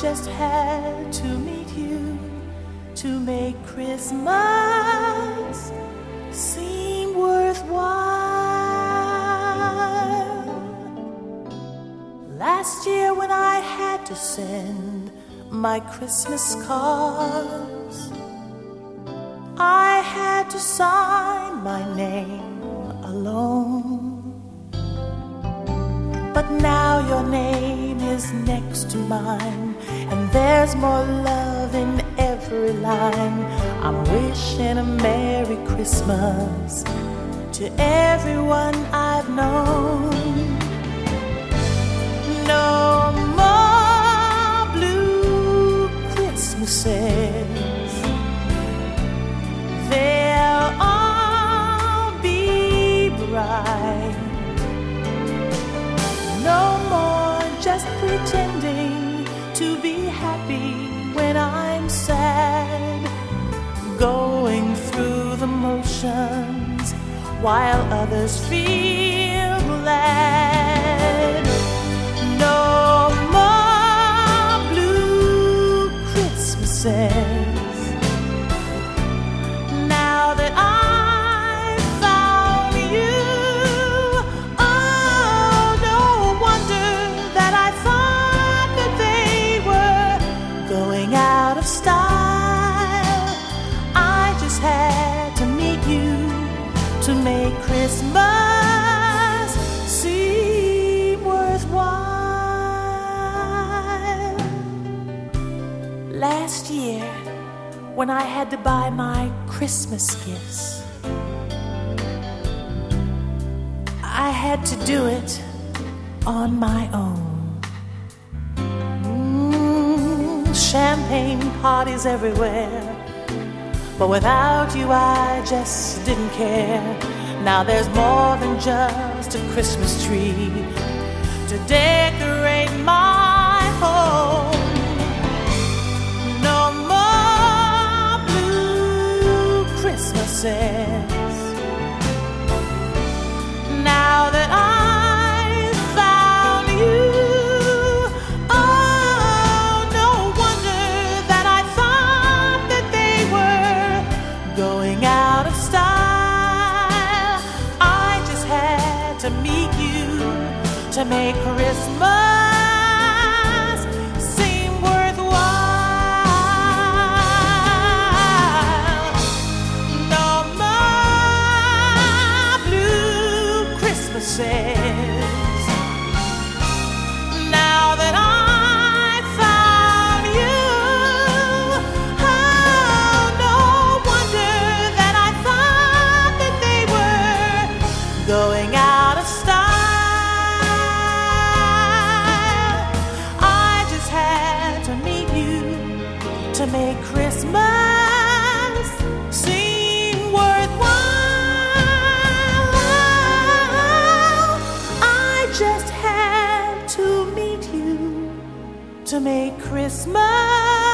just had to meet you to make Christmas seem worthwhile. Last year when I had to send my Christmas cards, I had to sign my name alone. But now your name is next to mine, and there's more love in every line. I'm wishing a Merry Christmas to everyone I've known. No more blue Christmases, they'll all be bright. No more just pretending to be happy when I'm sad, going through the motions while others feel glad. No more blue Christmases, now that I've found you. Oh, no wonder that I thought that they were going out of style. I just had to meet you to make Christmas seem worthwhile. Last year, when I had to buy my Christmas gifts, I had to do it on my own. Champagne parties everywhere, but without you I just didn't care. Now there's more than just a Christmas tree to decorate my home. No more blue Christmases, now that I've found you. Oh, no wonder that I thought that they were going out of style. I just had to meet you to make Christmas seem worthwhile. No more blue Christmases, now that I found you. Oh, no wonder that I thought that they were going out of style. I just had to meet you to make Christmas seem worthwhile. I just had to meet you to make Christmas